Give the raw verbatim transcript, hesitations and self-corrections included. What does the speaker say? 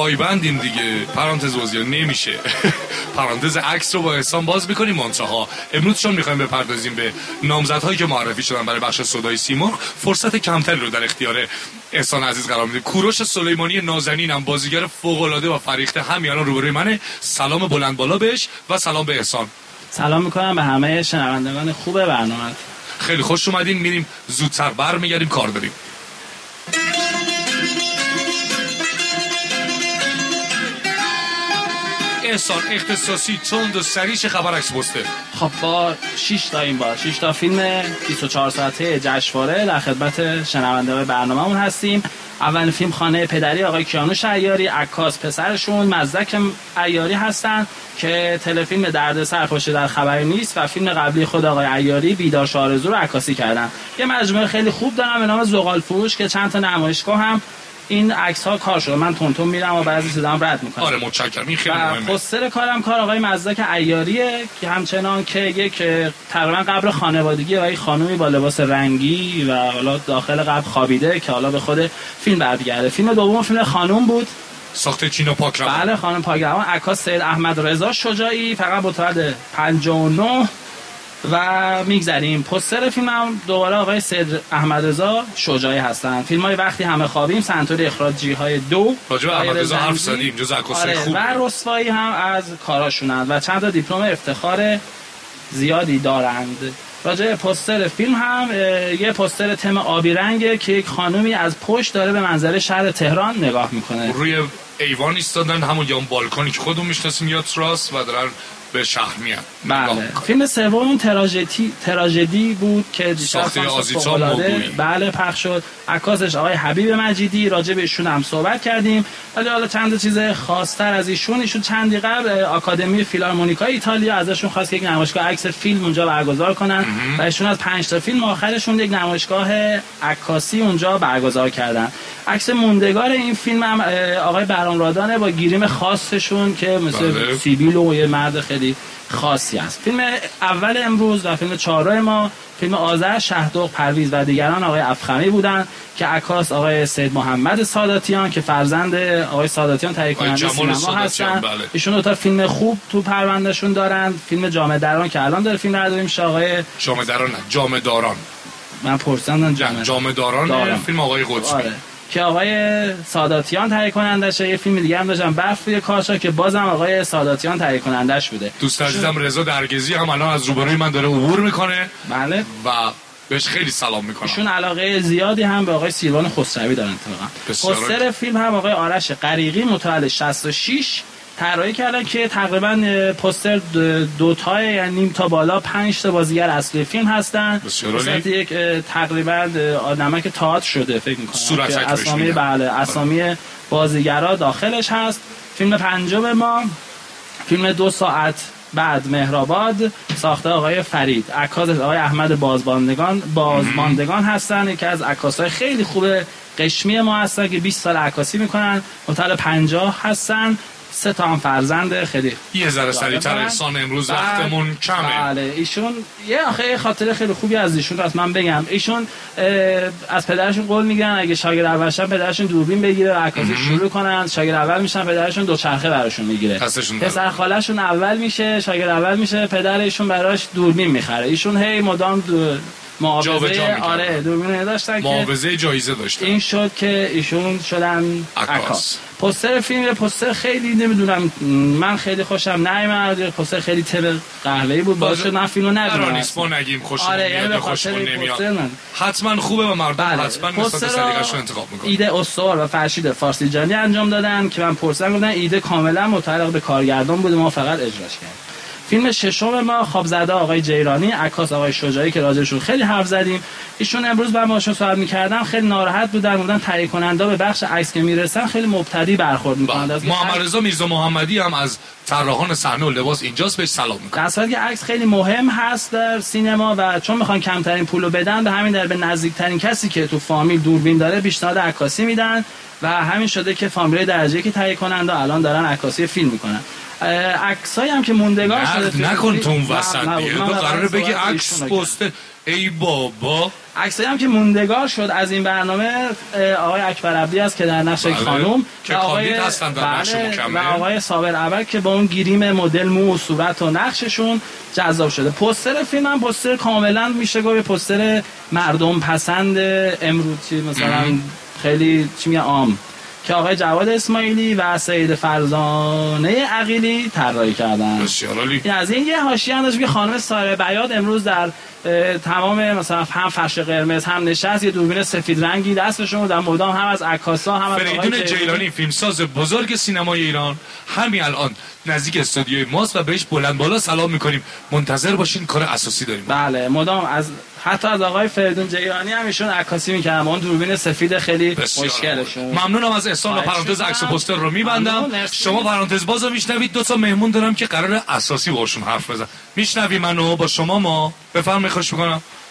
پایبندیم دیگه. پرانتز بازی نمیشه. پرانتز عکس رو با احسان باز میکنیم منتها امروز چون میخوایم بپردازیم به نامزدهایی که معرفی شدن برای بخش صدای سیمرغ، فرصت کمتری رو در اختیار احسان عزیز قرار میدیم. کوروش سلیمانی نازنینم بازیگر فوق العاده و فریخته همین الان روبروی منه. سلام بلند بالا بهش و سلام به احسان. سلام میکنم به همه شنوندگان خوب برنامه. خیلی خوش اومدین. میریم زودتر برمیگردیم، کار داریم. احسان اختصاصی تند و سریع چه خبر عکس پسته؟ خب با شش تا این بار شش تا فیلم بیست و چهار ساعته جشنواره در خدمت شنونده‌های برنامه‌مون هستیم. اول فیلم خانه پدری آقای کیانوش عیاری، عکاس پسرشون مزدک عیاری هستن که تلفیلم دردسر پشت در خبری نیست و فیلم قبلی خود آقای عیاری بیدار آرزو رو عکاسی کردن. یه مجموعه خیلی خوب دارم به نام زغال فروش که چند تا نمایشگاه هم این عکس ها کار شده. من تون تون میرم و بعضی چیزام رد میکنم. آره متشکرم. این خیلی مهمه. پوستر کارم کار آقای مزدک عیاریه که همچنان که یک تقریبا قبر خانوادگی و یک خانومی با لباس رنگی و حالا داخل قبر خوابیده که حالا به خود فیلم برمیگرده. فیلم دوم فیلم خانوم بود، ساخته چینو پاکروان. بله خانم پاکروان. عکاس سید احمد رضا شجاعی، فقط متولد پنجاه و نه. و میگذریم پوستر فیلم هم دوباره آقای سید احمد رضا شجاعی هستن. فیلم های وقتی همه خوابیم، سنتوری اخراجی های دو، راجع به احمد رضا حرف زدیم، جز عکاسای خوب و رسوایی هم از کاراشونن و چند تا دیپلم افتخار زیادی دارند. راجع به پوستر فیلم هم یه پوستر تم آبی رنگه که یک خانومی از پشت داره به منظره شهر تهران نگاه میکنه. روی ایوان ایستادن، همون یا اون بالکونی که خودمون میشناسیم یا تراس، و دارن به شهر میان. بله. فیلم سوم تراژدی تراژدی بود که ساخته آزیتا موگویی بله پخش شد. عکاسش آقای حبیب مجیدی. راجع به ایشون هم صحبت کردیم، ولی حالا چند چیز خاص‌تر از ایشون. ایشون چندی قبل آکادمی فیلارمونیکای ایتالیا ازشون خواست که یک نمایشگاه عکس فیلم اونجا برگزار کنن و ایشون از پنج تا فیلم آخرشون یک نمایشگاه عکاسی اونجا برگزار کردن. عکس موندگار این فیلم هم آقای برامرادانه با گیریم خاصشون که مثل بله. سیبیل و یه مرد خیلی خاصی است. فیلم اول امروز و فیلم چهارم ما فیلم آذر شهدوغ پرویز و دیگران آقای افخمی بودن که عکاس آقای سید محمد ساداتیان که فرزند آقای ساداتیان تهیه کننده سینما هستن. بله. ایشون دو تا فیلم خوب تو پروندهشون دارن. فیلم جامه دران که الان داره فیلم برداری میشه. آقای جامه دران نه جامه داران من پرسیدم جامه جامه داران, داران. فیلم آقای قطبی آره. که آقای ساداتیان تهیه کنندشه. یه فیلم دیگه هم داشتم برف روی کاشا که بازم آقای ساداتیان تهیه کنندش بوده. دوست عزیزم رضا درگزی هم الان از روبروی من داره عبور میکنه. بله. و بهش خیلی سلام میکنم. ایشون علاقه زیادی هم به آقای سیروان خسروی دارن اتفاقا. پوستر فیلم هم آقای آرش غریقی متولد شصت و شش طراحی کردن که تقریبا پوستر دو تا یعنی نیم تا بالا پنج تا بازیگر اصلی فیلم هستن. مثلا یک تقریبا آدمک تئاتر شده فکر می‌کنم که اسامی بله اسامی بازیگرا داخلش هست. فیلم پنجم ما فیلم دو ساعت بعد مهرآباد ساخته آقای فرید، عکاس آقای احمد بازماندگان بازماندگان هستن. یکی از عکاسای خیلی خوب قشمی ما هستن که بیست سال عکاسی میکنن. متولد پنجاه هستن. سه تا هم فرزند خیلی یه ذره سریعتر احسان امروز وقتمون کمه. بله ایشون یه آخه خاطره خیلی خوبی از ایشون راست من بگم. ایشون از پدرشون قول میگن اگه شاگرد اولشن پدرشون دوربین بگیره و عکاسی شروع کنن، شاگرد اول میشن پدرشون دوچرخه براشون میگیره. پسر خاله‌شون اول میشه، شاگرد اول میشه، پدرشون براش دوربین میخره. ایشون هی مدام معاوضه آره دوربین داشتن که معاوضه جایزه داشتن. این شد که ایشون شدن عکاس. پوستر فیلم یه پوستر خیلی نمیدونم من خیلی خوشم نیامد. پوستر خیلی تب قهوه‌ای بود باعث شد من فیلمو نبینم. نیست ما نگیم خوشمون آره میاد یعنی خوشمون نمیاد. حتما خوبه و مردم بله. حتما نسبت سلیقه‌شون انتخاب میکنن. ایده استوار و فرشید فارسی جانی انجام دادن که من پرسیدم گفتن ایده کاملا متعلق به کارگردان بوده، ما فقط اجراش کردیم. فیلم ششم ما خوابزده آقای جیرانی، عکاس آقای شجاعی که راجعشون خیلی حرف زدیم. ایشون امروز با ماشون صحبت می‌کردم خیلی ناراحت بودن، بودن تهیه کننده به بخش عکس که میرسن خیلی مبتدی برخورد می‌کنند. از محمد رضا میرزا محمدی هم از طراحان صحنه و لباس اینجاست، بهش سلام می‌کنم. در حالی که عکس خیلی مهم هست در سینما و چون می‌خوان کمترین پولو بدن به همین در به نزدیکترین کسی که تو فامیل دوربین داره پیشنهاد عکاسی میدن و همین شده که فامیل درجه که تهیه کننده الان دارن عکاسی فیلم می‌کنن. عکسایی هم که موندگار شده نکن تو اون وسط دیگه تو قراره بگی عکس پست ای بابا عکسایی هم که موندگار شد از این برنامه آقای اکبر عبدی است که در نقش خانم که آقای هستن در نقش مکمل، و آقای صابر ابد که با اون گیریم مدل مو و صورت و نقششون جذاب شده. پوستر فیلم هم پوستر کاملا میشه گفت پوستر مردم پسند امروزی، مثلا خیلی چی میگن عام، که آقای جواد اسماعیلی و سید فرزانه عقیلی طراحی کردن. بسیار عالی. از این یه حاشیه هم داشت که خانم ساره بیات امروز در تمام مثلا هم فرش قرمز هم نشست یه دوربین سفید رنگی دستشون در مدام هم از عکاسا هم از فریدون جیلانی فیلمساز بزرگ سینمای ایران همین الان نزدیک استودیوی ماست و بهش بلند بالا سلام میکنیم. منتظر باشین، کار اساسی داریم. بله مدام از حتی از آقای فریدون جیلانی هم ایشون عکاسی میکردن اون دوربین سفید خیلی مشکلشون. ممنونم از احسان و پرانتز عکس و پوستر رو میبندم. شما پرانتز بازو میشنوید. دو تا مهمون دارم که قرار اساسی باشون حرف بزنم. میشنوی منو با شما ما بفرمایید. خوش میکنم.